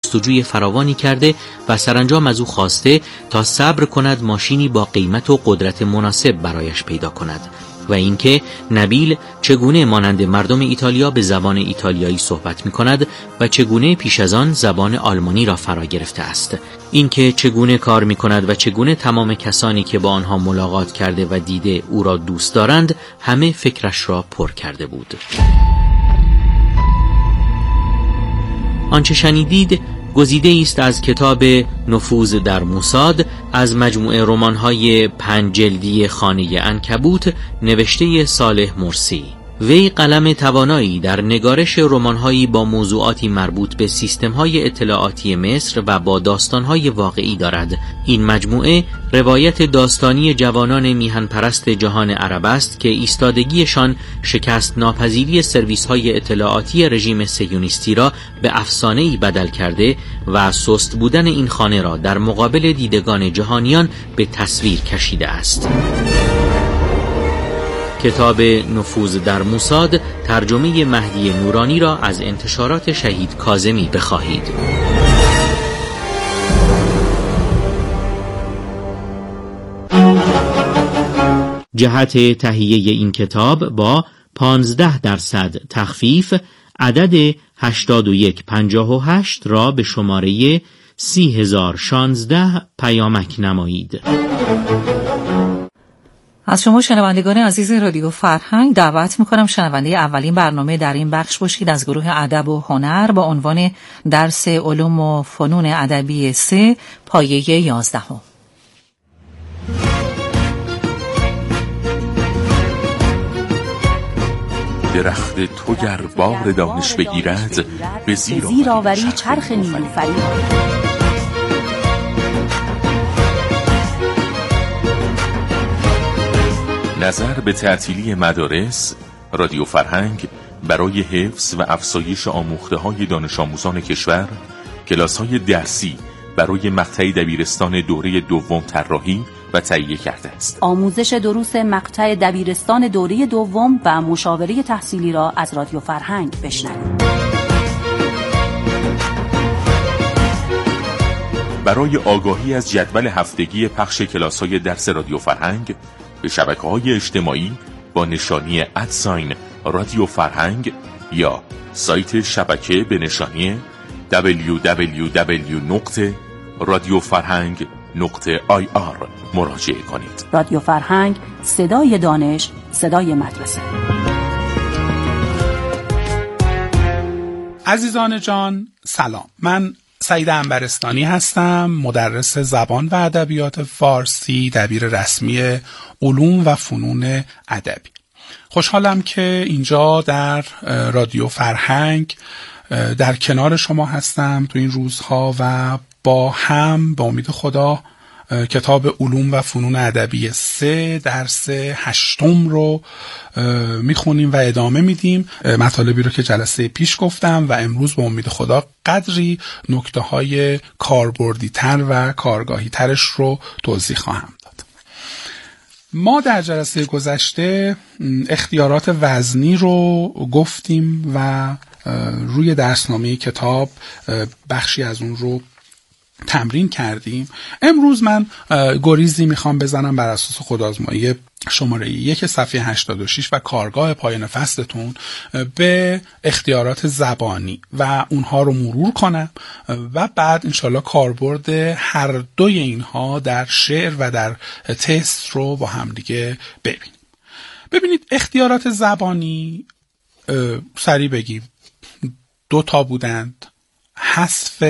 جستجوی فراوانی کرده و سرانجام از او خواسته تا صبر کند ماشینی با قیمت و قدرت مناسب برایش پیدا کند و اینکه نبیل چگونه مانند مردم ایتالیا به زبان ایتالیایی صحبت می کند و چگونه پیش از آن زبان آلمانی را فرا گرفته است. اینکه چگونه کار می کند و چگونه تمام کسانی که با آنها ملاقات کرده و دیده او را دوست دارند همه فکرش را پر کرده بود. آنچه شنیدید گزیده است از کتاب نفوذ در موساد از مجموعه رمان‌های 5 جلدی خانه عنکبوت نوشته صالح مرسی. وی قلم توانایی در نگارش رمان‌هایی با موضوعاتی مربوط به سیستم‌های اطلاعاتی مصر و با داستان‌های واقعی دارد. این مجموعه روایت داستانی جوانان میهن پرست جهان عرب است که ایستادگیشان شکست ناپذیری سرویس‌های اطلاعاتی رژیم صهیونیستی را به افسانه‌ای بدل کرده و سست بودن این خانه را در مقابل دیدگان جهانیان به تصویر کشیده است. کتاب نفوذ در موساد ترجمه مهدی نورانی را از انتشارات شهید کاظمی بخواهید. جهت تهیه این کتاب با 15% تخفیف عدد 8158 را به شماره 30016 پیامک نمایید. از شما شنوندگان عزیز رادیو فرهنگ دعوت میکنم شنونده اولین برنامه در این بخش باشید از گروه ادب و هنر با عنوان درس علوم و فنون ادبی 3 پایه 11. درخت تو گر بار دانش بگیرد به زیر آوری چرخ نیلوفری. نظر به تعطیلی مدارس، رادیو فرهنگ برای حفظ و افزایش آموخته‌های دانش آموزان کشور کلاس‌های درسی برای مقطع دبیرستان دوره دوم طراحی و تهیه کرده است. آموزش دروس مقطع دبیرستان دوره دوم و مشاوره تحصیلی را از رادیو فرهنگ بشنوید. برای آگاهی از جدول هفتگی پخش کلاس‌های درس رادیو فرهنگ به شبکه‌های اجتماعی با نشانی @رادیو فرهنگ یا سایت شبکه به نشانی www.radiofarhang.ir مراجعه کنید. رادیو فرهنگ، صدای دانش، صدای مدرسه. عزیزان جان سلام، من سعید انبرستانی هستم، مدرس زبان و ادبیات فارسی، دبیر رسمی علوم و فنون ادبی. خوشحالم که اینجا در رادیو فرهنگ در کنار شما هستم تو این روزها و با هم با امید خدا کتاب علوم و فنون ادبی 3 درس 8 رو میخونیم و ادامه میدیم. مطالبی رو که جلسه پیش گفتم و امروز با امید خدا قدری نکته های کاربردی تر و کارگاهی ترش رو توضیح خواهم داد. ما در جلسه گذشته اختیارات وزنی رو گفتیم و روی درسنامه کتاب بخشی از اون رو تمرین کردیم. امروز من گریزی میخوام بزنم بر اساس خودآزمایی شماره 1 صفحه 86 و کارگاه پایان فصلتون به اختیارات زبانی و اونها رو مرور کنم و بعد انشالله کاربرد هر دوی اینها در شعر و در تست رو با هم دیگه ببینیم. ببینید اختیارات زبانی سریع بگیم 2 تا بودند: حذف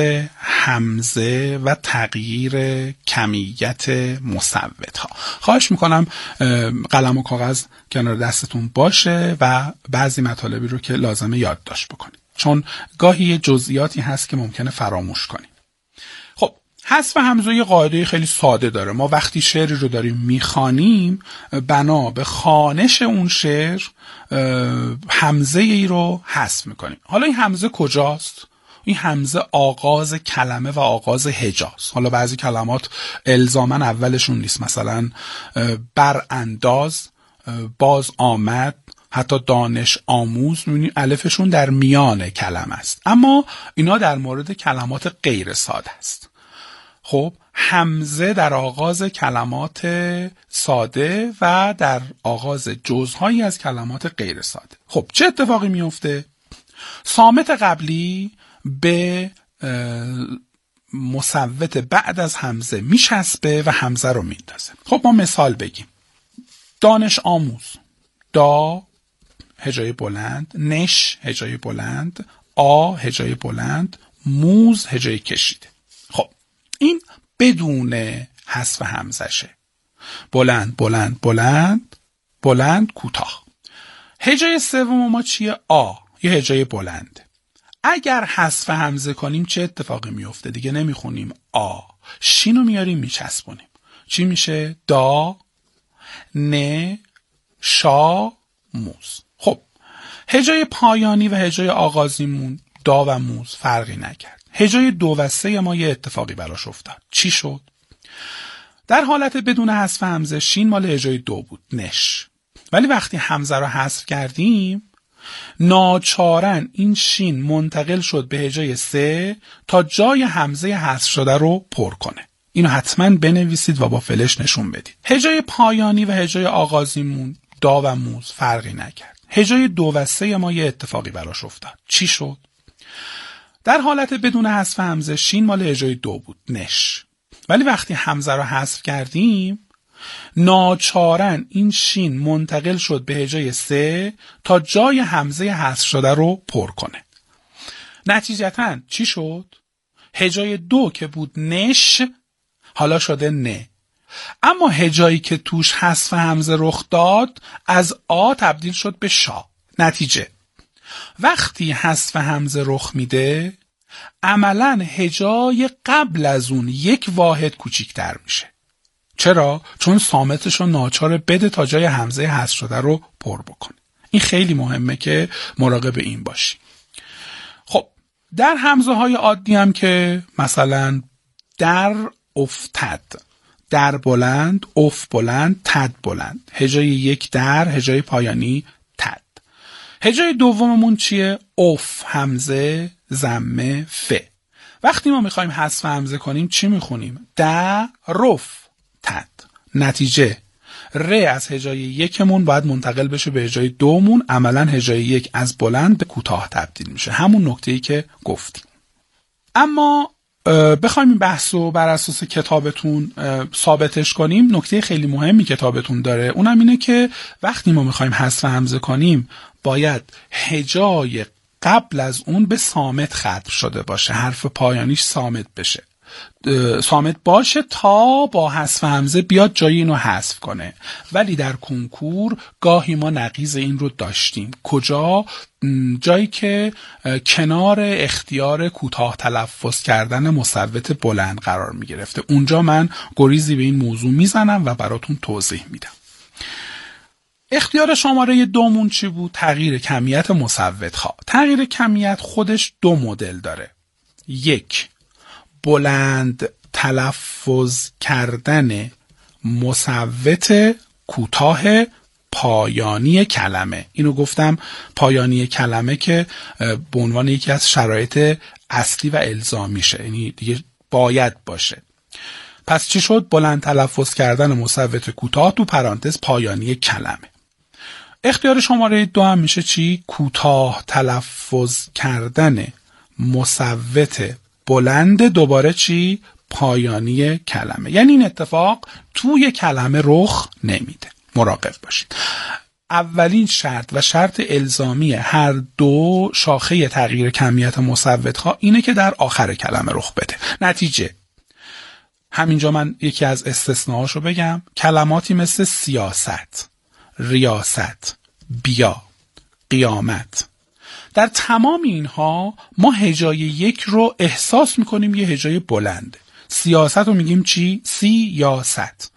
همزه و تغییر کمیت مصوت‌ها. خواهش میکنم قلم و کاغذ کنار دستتون باشه و بعضی مطالبی رو که لازمه یادداشت بکنید، چون گاهی جزئیاتی هست که ممکنه فراموش کنیم. خب حذف همزه یه قاعده خیلی ساده داره. ما وقتی شعری رو داریم میخوانیم بنا به خوانش اون شعر همزه ای رو حذف میکنیم. حالا این همزه کجاست؟ این همزه آغاز کلمه و آغاز هجاست. حالا بعضی کلمات الزاماً اولشون نیست، مثلا برانداز، باز آمد، حتی دانش آموز، می‌بینید الفشون در میان کلمه است. اما اینا در مورد کلمات غیر ساده است. خب همزه در آغاز کلمات ساده و در آغاز جزءهایی از کلمات غیر ساده. خب چه اتفاقی میفته؟ صامت قبلی به مصوت بعد از همزه میچسبه و همزه رو میندازه. خب ما مثال بگیم. دانش آموز، دا هجای بلند، نش هجای بلند، آ هجای بلند، موز هجای کشیده. خب این بدون حذف همزشه. بلند بلند بلند بلند کوتاه. هجای سوم ما چیه؟ آ، یه هجای بلند. اگر حذف همزه کنیم چه اتفاقی میفته؟ دیگه نمیخونیم آ، شینو میاریم میچسبونیم. چی میشه؟ دا، ن، شا، موز. خب هجای پایانی و هجای آغازیمون دا و موز فرقی نکرد. هجای 2 و 3 ما یه اتفاقی براش افتاد. چی شد؟ در حالت بدون حذف همزه شین مال هجای 2 بود، نش. ولی وقتی همزه رو حذف کردیم ناچارن این شین منتقل شد به هجای 3 تا جای همزه حذف شده رو پر کنه. اینو حتما بنویسید و با فلش نشون بدید. هجای پایانی و هجای آغازیمون دا و موز فرقی نکرد. هجای 2 و 3 ما یه اتفاقی براش افتاد. چی شد؟ در حالت بدون حذف همزه شین مال هجای 2 بود، نش. ولی وقتی همزه رو حذف کردیم ناچارن این شین منتقل شد به هجای 3 تا جای همزه حذف شده رو پر کنه. نتیجتاً چی شد؟ هجای 2 که بود نش حالا شده نه. اما هجایی که توش حذف همزه رخ داد از آ تبدیل شد به شا. نتیجه وقتی حذف همزه رخ میده عملاً هجای قبل از اون یک واحد کوچیک‌تر میشه. چرا؟ چون صامتشو ناچار بده تا جای همزه حذف شده رو پر بکنه. این خیلی مهمه که مراقب این باشی. خب در همزه های عادی هم که مثلا در افتد، در بلند، اف بلند، تد بلند. هجای 1 در، هجای پایانی تد. هجای دوممون چیه؟ اف همزه ضمه ف. وقتی ما میخوایم حذف همزه کنیم چی میخونیم؟ در رف تد. نتیجه ر از هجای 1مون باید منتقل بشه به هجای 2مون. عملا هجای 1 از بلند به کوتاه تبدیل میشه. همون نکته‌ای که گفتیم. اما بخوایم این بحثو بر اساس کتابتون ثابتش کنیم، نکته خیلی مهمی کتابتون داره. اونم اینه که وقتی ما میخوایم حذف همزه کنیم باید هجای قبل از اون به صامت ختم شده باشه، حرف پایانیش صامت بشه، صامت باشه تا با حذف همزه بیاد جای اینو حذف کنه. ولی در کنکور گاهی ما نقیض این رو داشتیم. کجا؟ جایی که کنار اختیار کوتاه تلفظ کردن مصوت بلند قرار می گرفته. اونجا من گریزی به این موضوع میزنم و براتون توضیح میدم. اختیار شماره 2مون چی بود؟ تغییر کمیت مصوت ها. تغییر کمیت خودش 2 مدل داره. 1 بلند تلفظ کردن مصوت کوتاه پایانی کلمه. اینو گفتم پایانی کلمه که به عنوان یکی از شرایط اصلی و الزامیشه، یعنی دیگه باید باشه. پس چی شد؟ بلند تلفظ کردن مصوت کوتاه تو پرانتز پایانی کلمه. اختیار شماره 2 هم میشه چی؟ کوتاه تلفظ کردن مصوت بلند دوباره چی؟ پایانی کلمه. یعنی این اتفاق توی کلمه رخ نمیده. مراقب باشید. اولین شرط و شرط الزامی هر 2 شاخه تغییر کمیت مصوت ها اینه که در آخر کلمه رخ بده. نتیجه همینجا من یکی از استثناهاشو بگم. کلماتی مثل سیاست، ریاست، بیا، قیامت، در تمام اینها ما هجای 1 رو احساس میکنیم یه هجای بلنده. سیاست رو میگیم چی؟ سیاست.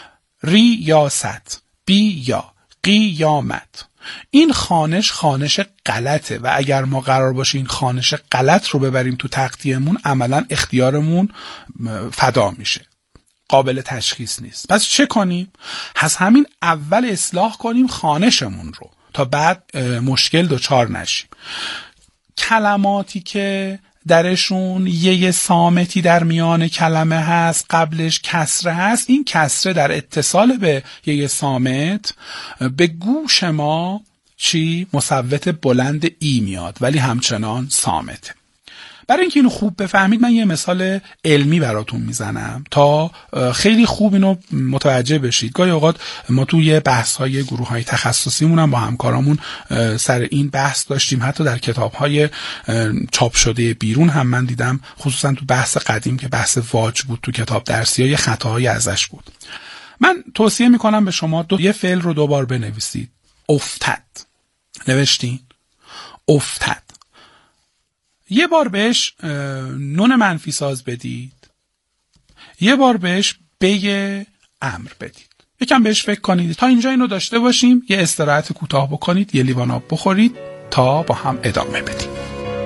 ریاست، بیا، قیامت. این خانش غلطه و اگر ما قرار باشه این خانش غلط رو ببریم تو تقطیعمون عملا اختیارمون فدا میشه، قابل تشخیص نیست. پس چه کنیم؟ همین اول اصلاح کنیم خانشمون رو تا بعد مشکل دچار نشیم. کلماتی که درشون یه صامتی در میان کلمه هست، قبلش کسره هست، این کسره در اتصال به یه صامت به گوش ما مصوت بلند ای میاد ولی همچنان صامته. برای اینکه اینو خوب بفهمید من یه مثال علمی براتون میزنم تا خیلی خوب اینو متوجه بشید. گاهی اوقات ما توی بحث‌های گروه‌های تخصصیمون هم با همکارامون سر این بحث داشتیم، حتی در کتاب‌های چاپ شده بیرون هم من دیدم، خصوصا تو بحث قدیم که بحث واج بود تو کتاب درسی‌ها یه خطاهایی ازش بود. من توصیه میکنم به شما یه فعل رو دوبار بنویسید. افتد. نوشتین؟ افتد. یه بار بهش نون منفی ساز بدید، یه بار بهش به امر بدید، یکم بهش فکر کنید. تا اینجا اینو داشته باشیم، یه استراحت کوتاه بکنید، یه لیوان آب بخورید تا با هم ادامه بدیم.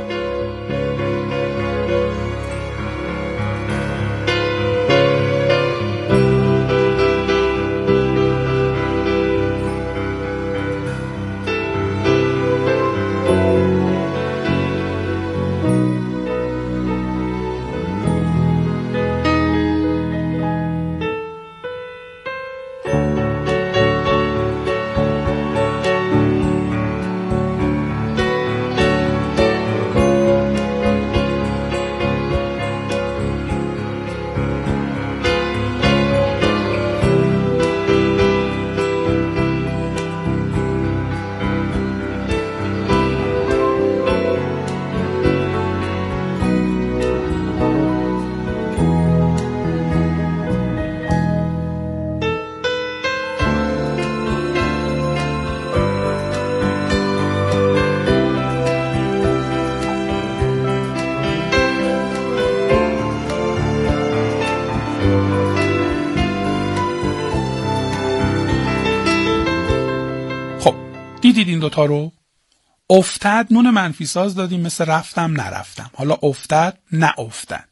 دیدید این دوتا رو؟ افتد نون منفی ساز دادیم مثل رفتم نرفتم. حالا افتد نه افتد.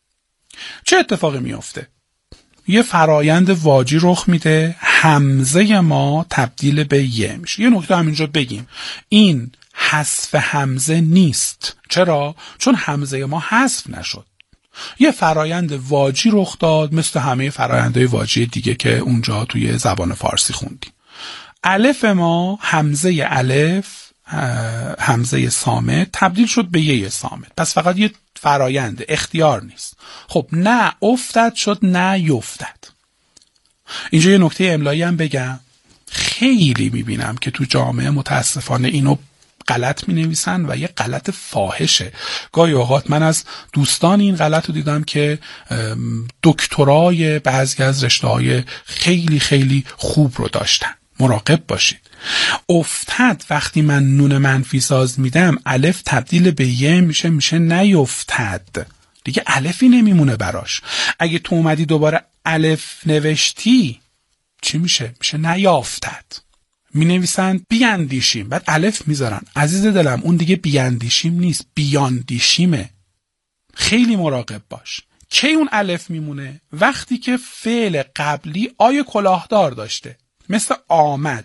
چه اتفاقی میفته؟ یه فرایند واجی رخ میده، همزه ما تبدیل به یه میشه. یه نکته همینجا بگیم، این حذف همزه نیست. چرا؟ چون همزه ما حذف نشد. یه فرایند واجی رخ داد مثل همه فرایندهای واجی دیگه که اونجا توی زبان فارسی خوندیم. الف ما همزه الف، همزه صامت تبدیل شد به یه صامت. پس فقط یه فرایند، اختیار نیست. خب نه افتد شد نه یفتد. اینجا یه نکته املایی هم بگم، خیلی میبینم که تو جامعه متاسفانه اینو غلط می نویسن و یه غلط فاحشه. گاهی اوقات من از دوستان این غلط رو دیدم که دکترای بعضی از رشته‌های خیلی خیلی خوب رو داشتن. مراقب باشید. افتد وقتی من نون منفی ساز میدم الف تبدیل به یه میشه نیفتد. دیگه الفی نمیمونه براش. اگه تو اومدی دوباره الف نوشتی چی میشه؟ میشه نیافتد. می نویسن بیاندیشیم بعد الف میذارن. عزیز دلم اون دیگه بیاندیشیم نیست، بیاندیشیمه. خیلی مراقب باش. کی اون الف میمونه؟ وقتی که فعل قبلی آی کلاهدار داشته، مثل آمد.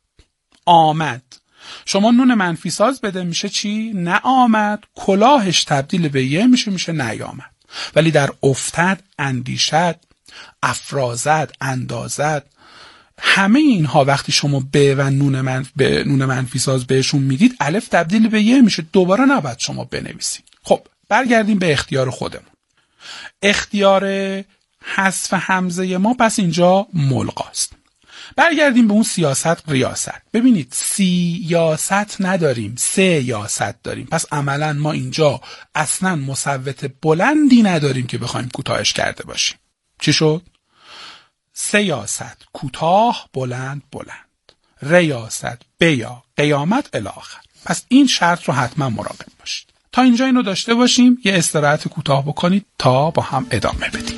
آمد شما نون منفی ساز بده میشه چی؟ نه آمد، کلاهش تبدیل به یه میشه نیامد. ولی در افتد، اندیشد، افرازد، اندازد، همه اینها وقتی شما به و نون منفی ساز بهشون میدید الف تبدیل به یه میشه، دوباره نباید شما بنویسید. خب برگردیم به اختیار خودمون. اختیار حذف همزه ما پس اینجا ملغاست. برگردیم به اون سیاست ریاست. ببینید سیاست نداریم، سیاست داریم. پس عملا ما اینجا اصلا مصوت بلندی نداریم که بخوایم کوتاهش کرده باشیم. چی شد؟ سیاست کوتاه، بلند بلند، ریاست بیا، قیامت الی آخر. پس این شرط رو حتما مراقب باشید. تا اینجا اینو داشته باشیم، یه استراحت کوتاه بکنید تا با هم ادامه بدیم.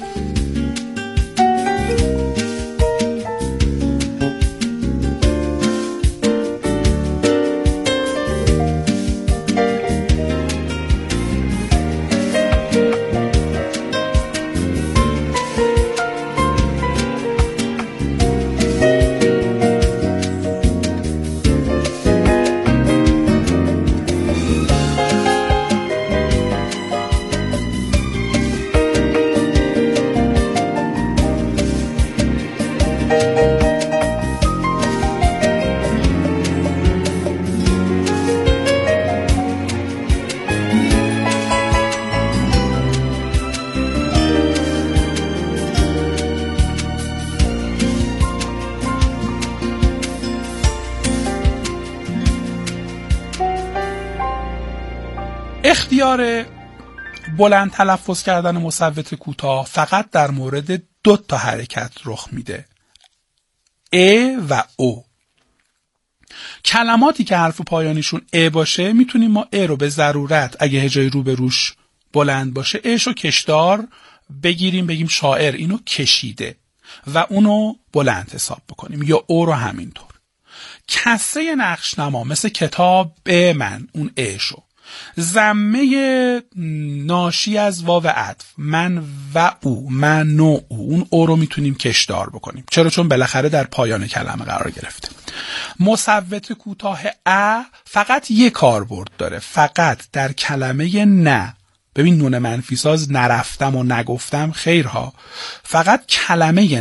اختیار بلند تلفظ کردن مصوت کوتاه فقط در مورد 2 تا حرکت رخ میده، ا و او. کلماتی که حرف پایانیشون ا باشه میتونیم ما ا رو به ضرورت اگه هجای روبروش بلند باشه اش رو کشدار بگیریم، بگیم شاعر اینو کشیده و اونو بلند حساب بکنیم، یا او رو همینطور. کسره نقشنما مثل کتاب من، اون اشو. ضمه ناشی از واو عطف من و او، من و او، اون او رو میتونیم کشدار بکنیم. چرا؟ چون بالاخره در پایان کلمه قرار گرفته. مصوت کوتاه ا فقط یک کاربرد داره، فقط در کلمه نه. ببین نون منفی ساز نرفتم و نگفتم خیرها، فقط کلمه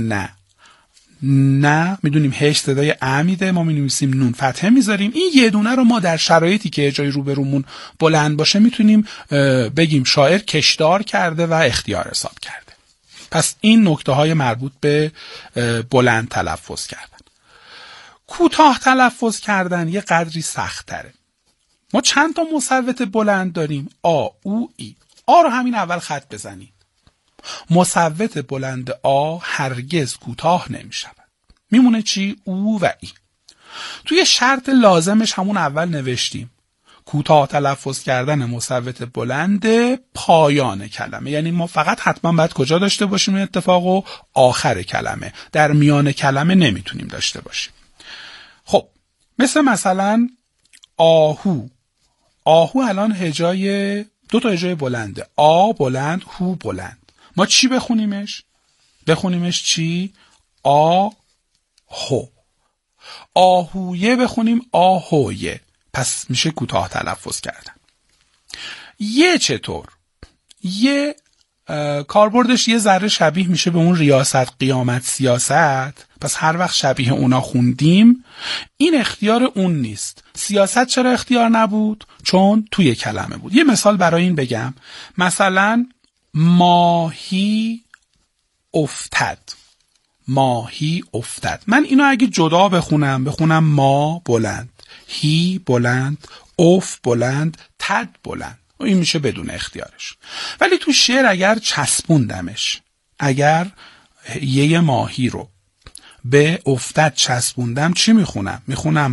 نه میدونیم هش صدای ا میده، ما مینویسیم نون فتحه میذاریم. این یه دونه رو ما در شرایطی که جای روبرومون بلند باشه میتونیم بگیم شاعر کشدار کرده و اختیار حساب کرده. پس این نکته های مربوط به بلند تلفظ کردن. کوتاه تلفظ کردن یه قدری سخت تره. ما چند تا مصوت بلند داریم؟ آ، او، ای. آ رو همین اول خط بزنید. مصوت بلند آ هرگز کوتاه نمی شود. میمونه چی؟ او و ای. توی شرط لازمش همون اول نوشتیم کوتاه تلفظ کردن مصوت بلند پایان کلمه. یعنی ما فقط حتما باید کجا داشته باشیم این اتفاقو؟ آخر کلمه. در میان کلمه نمیتونیم داشته باشیم. خب مثلا آهو. آهو الان هجای 2 تا هجای بلنده، آ بلند، هو بلند. ما چی بخونیمش؟ بخونیمش چی؟ آ هو. آهویه بخونیم آهویه. پس میشه کوتاه تلفظ کردن. یه چطور؟ یه کاربردش یه ذره شبیه میشه به اون ریاست، قیامت، سیاست. پس هر وقت شبیه اونا خوندیم این اختیار اون نیست. سیاست چرا اختیار نبود؟ چون توی کلمه بود. یه مثال برای این بگم. مثلا ماهی افتد. ماهی افتد. من اینو اگه جدا بخونم ما بلند، هی بلند، اف بلند، تد بلند. این میشه بدون اختیارش. ولی تو شعر اگر چسبوندمش، اگر یه ماهی رو به افتد چسبوندم چی میخونم؟ میخونم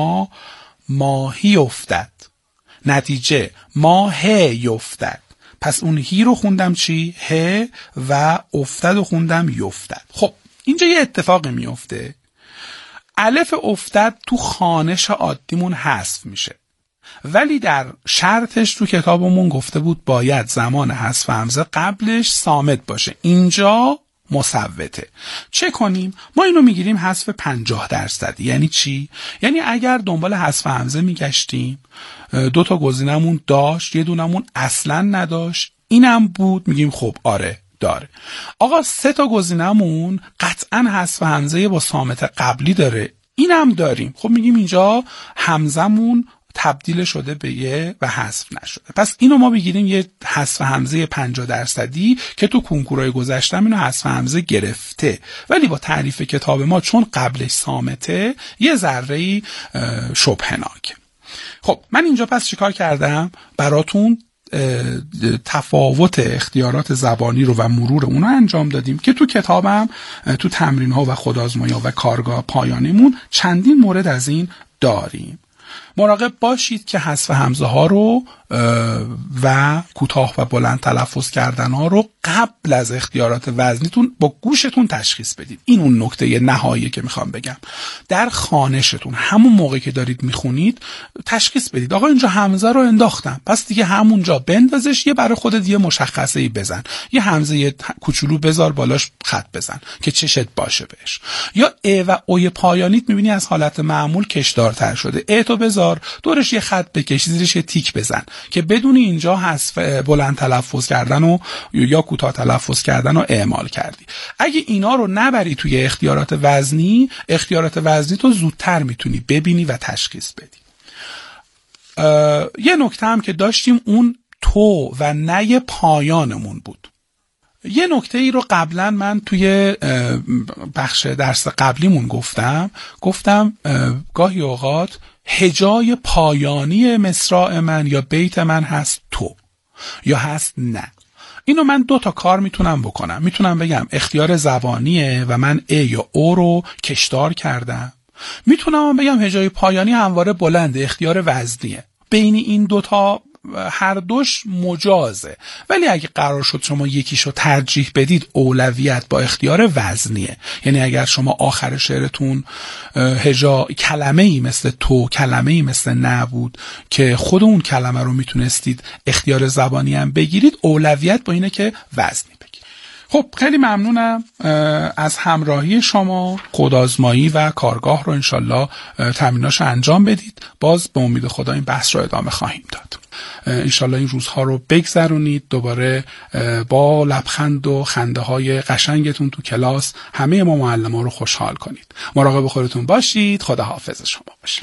ماهی افتد. نتیجه ماه یفتد. پس اون هی رو خوندم چی؟ ه و افتد رو خوندم یفتد. خب اینجا یه اتفاقی میفته. الف افتد تو خوانش عادیمون حذف میشه، ولی در شرطش تو کتابمون گفته بود باید زمان حذف همزه قبلش صامت باشه. اینجا مصوته. چه کنیم؟ ما اینو میگیریم حذف 50%. یعنی چی؟ یعنی اگر دنبال حذف همزه میگشتیم 2 تا گزینمون داشت، یه دونمون اصلا نداشت، اینم بود، میگیم خب آره داره. آقا 3 تا گزینمون قطعا حذف همزه با صامت قبلی داره، اینم داریم. خب میگیم اینجا همزمون تبدیل شده به یه و حذف نشده. پس اینو ما بگیریم یه حذف همزه 50% که تو کنکورای گذشتم اینو حذف همزه گرفته، ولی با تعریف کتاب ما چون قبلش صامته یه ذره‌ای شبهناک. خب من اینجا پس چیکار کردم؟ براتون تفاوت اختیارات زبانی رو و مرور اونو انجام دادیم که تو کتابم تو تمرین ها و خودآزمایی ها و کارگاه پایانیمون چندین مورد از این داریم. مراقب باشید که حذف همزه ها رو و کوتاه و بلند تلفظ کردن ها رو قبل از اختیارات وزنیتون با گوشتون تشخیص بدید. این اون نکته نهایی که میخوام بگم. در خوانشتون همون موقعی که دارید میخونید تشخیص بدید آقا اینجا همزه رو انداختم، پس دیگه همونجا بندازش، یه برای خودت یه مشخصه‌ای بزن، یه همزه کوچولو بذار بالاش خط بزن که چشت باشه بهش. یا ا و اوی پایانیت میبینی از حالت معمول کشدارتر شده، ا تو بذار دورش یه خط بکش، زیرش یه تیک بزن که بدونی اینجا حذف بلند تلفظ کردن و یا کوتاه تلفظ کردن و اعمال کردی. اگه اینا رو نبری توی اختیارات وزنی تو زودتر میتونی ببینی و تشخیص بدی. یه نکته هم که داشتیم اون تو و نه پایانمون بود. یه نکته ای رو قبلا من توی بخش درس قبلیمون گفتم گاهی اوقات هجای پایانی مصرع من یا بیت من هست تو. یا هست نه. اینو من 2 تا کار میتونم بکنم. میتونم بگم اختیار زبانیه و من ا یا او رو کشدار کردم. میتونم بگم هجای پایانی همواره بلنده، اختیار وزنیه. بین این 2 تا هر دوش مجازه، ولی اگه قرار شد شما یکیشو ترجیح بدید اولویت با اختیار وزنیه. یعنی اگر شما آخر شعرتون هجا کلمه‌ای مثل تو، کلمه‌ای مثل نه بود که خود اون کلمه رو میتونستید اختیار زبانی هم بگیرید، اولویت با اینه که وزنی بگیرید. خب خیلی ممنونم از همراهی شما. خودآزمایی و کارگاه رو انشالله تمریناشو انجام بدید. باز به امید خدا این بحث رو ادامه خواهیم داد. انشالله این روزها رو بگذرونید دوباره با لبخند و خنده های قشنگتون تو کلاس همه ما معلم‌ها رو خوشحال کنید. مراقب خودتون باشید. خدا حافظ شما باشه.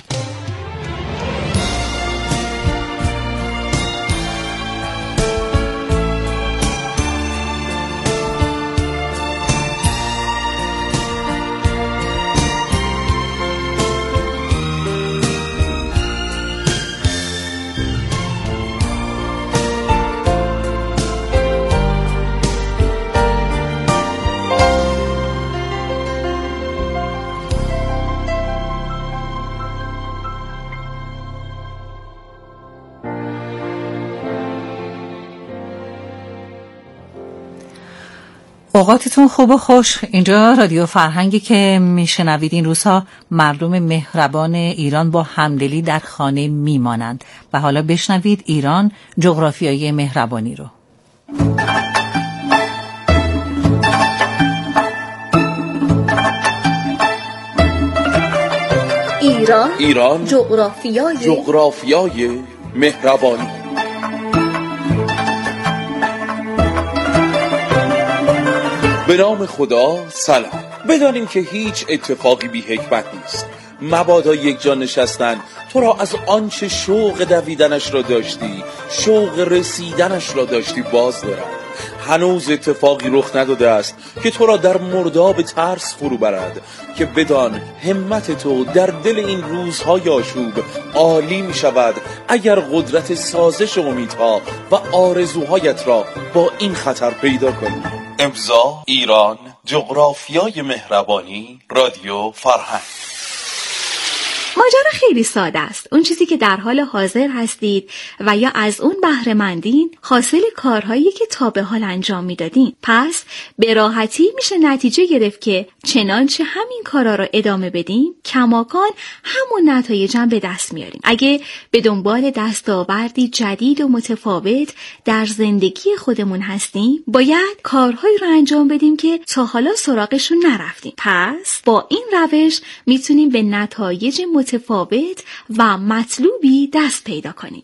اوقاتتون خوب و خوش. اینجا رادیو فرهنگی که میشنوید این روزها مردم مهربان ایران با همدلی در خانه میمانند و حالا بشنوید ایران جغرافیای مهربانی رو. ایران جغرافیای مهربانی. به نام خدا. سلام. بدانیم که هیچ اتفاقی بی حکمت نیست. مبادا یک جا نشستن تو را از آنچه شوق دویدنش را داشتی، شوق رسیدنش را داشتی باز دارد. هنوز اتفاقی رخ نداده است که تو را در مرداب ترس فرو برد، که بدان همت تو در دل این روزهای آشوب عالی می شود اگر قدرت سازش امیدها و آرزوهایت را با این خطر پیدا کنی. امضا ایران جغرافیای مهربانی، رادیو فرهنگ. ماجرا خیلی ساده است. اون چیزی که در حال حاضر هستید و یا از اون بهره مندین حاصل کارهایی که تا به حال انجام میدادین. پس به راحتی میشه نتیجه گرفت که چنانچه همین کارا رو ادامه بدیم کماکان همون نتایج هم به دست میاریم. اگه به دنبال دستاوردی جدید و متفاوت در زندگی خودمون هستیم باید کارهایی رو انجام بدیم که تا حالا سراغشون نرفتیم. پس با این روش میتونیم به نتایج متفاوت و مطلوبی دست پیدا کنیم.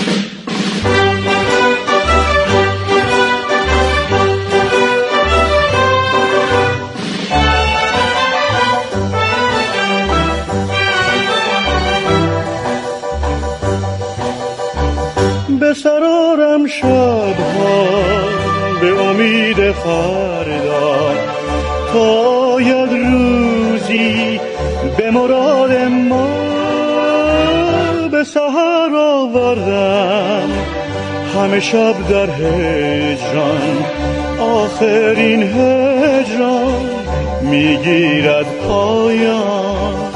به سرارم شبها به امید فردا تا آید روزی به مراد ما. به سحر آوردم همه شب در هجران، آخرین هجران میگیرد پایان.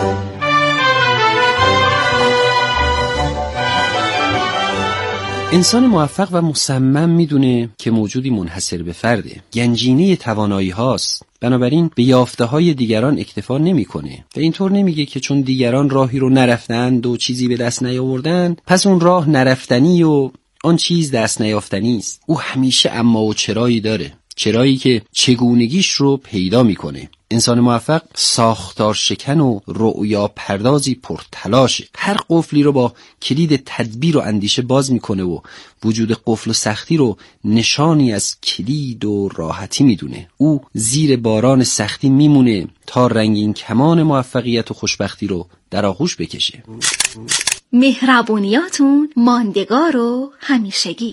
انسان موفق و مصمم میدونه که موجودی منحصر به فرده، گنجینه توانایی هاست، بنابراین به یافته های دیگران اکتفا نمیکنه و اینطور نمیگه که چون دیگران راهی رو نرفتند و چیزی به دست نیاوردند پس اون راه نرفتنی و آن چیز دست نیافتنی است. او همیشه اما و چرایی داره، چرایی که چگونگیش رو پیدا میکنه. انسان موفق ساختار شکن و رؤیا پردازی پرتلاشه. هر قفلی رو با کلید تدبیر و اندیشه باز میکنه و وجود قفل و سختی رو نشانی از کلید و راحتی میدونه. او زیر باران سختی میمونه تا رنگین کمان موفقیت و خوشبختی رو در آغوش بکشه. مهربونیاتون ماندگار و همیشگی.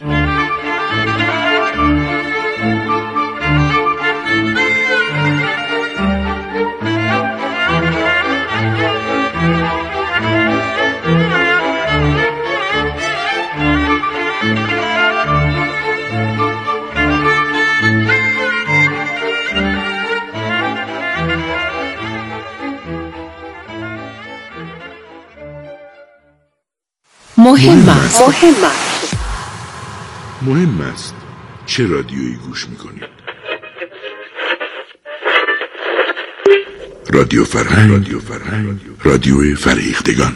مهم است چه رادیویی گوش میکنید. رادیو فرهنگ، رادیو فرهیختگان.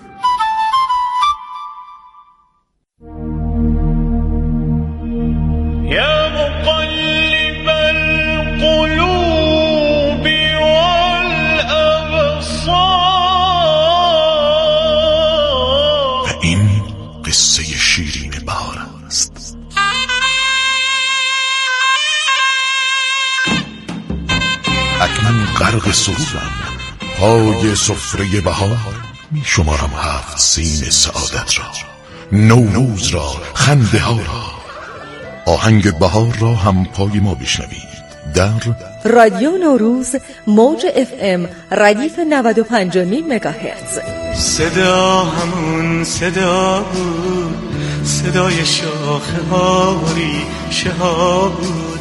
غرق سرورم پای سفره بهار، می شمارم 7 سین سعادت را، نوروز را، خنده ها را. آهنگ بهار را هم پای ما بشنوید در رادیو نوروز موج FM ردیف 95.5 مگاهرتز. صدا همون صدا بود، صدای شاخه ها ریشه ها بود.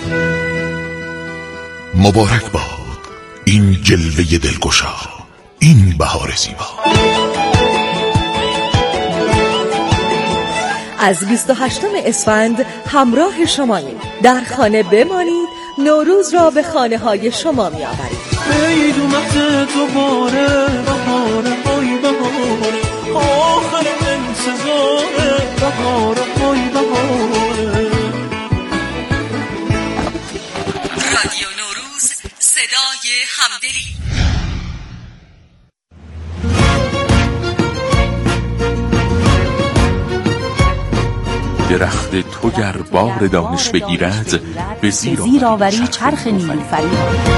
مبارک باد این جلوه دلگشا، این بهار زیبا. از 28 اسفند همراه شماییم. در خانه بمانید، نوروز را به خانه های شما می آورید. عید اومده دوباره، بهاره های بهاره، آخر انتظاره، بهاره های بهاره. رادیو نوروز، صدای همدلی. درخت تو گر بار دانش بگیرد، به زیر آوری چرخ نیلوفری.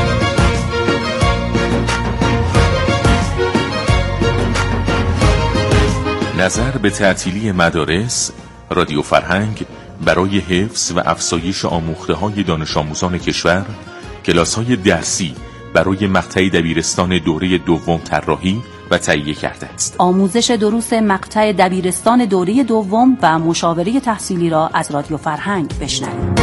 نظر به تعطیلی مدارس، رادیو فرهنگ برای حفظ و افزایش آموخته‌های دانش آموزان کشور، کلاس‌های درسی برای مقطع دبیرستان دوره دوم طراحی و تهیه کرده است. آموزش دروس مقطع دبیرستان دوره دوم و مشاوره تحصیلی را از رادیو فرهنگ بشنوید.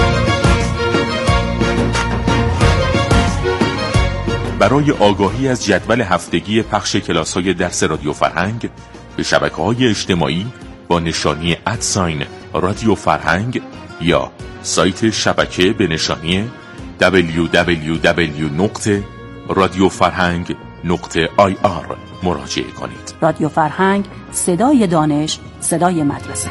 برای آگاهی از جدول هفتگی پخش کلاس‌های درس رادیو فرهنگ به شبکه‌های اجتماعی با نشانی رادیو فرهنگ یا سایت شبکه به نشانی www.radiofarhang.ir مراجعه کنید. رادیو فرهنگ، صدای دانش، صدای مدرسه.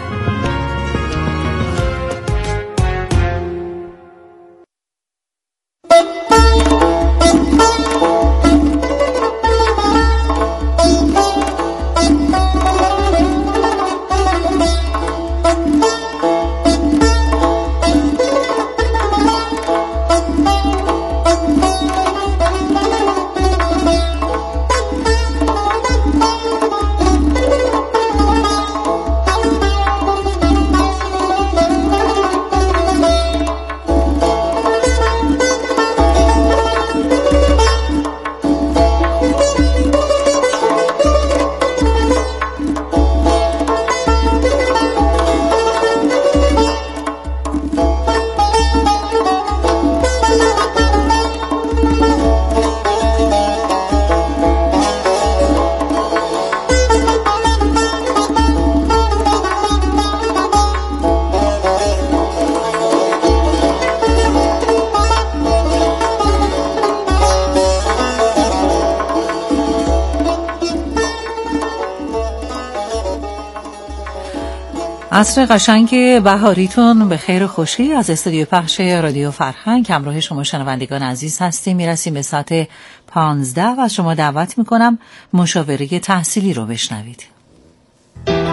عصر قشنگ بهاریتون به خیر و خوشی از استودیو پخش رادیو فرهنگ همراه شما شنوندگان عزیز هستیم. میرسیم به ساعت 15 و از شما دعوت میکنم مشاوره تحصیلی رو بشنوید.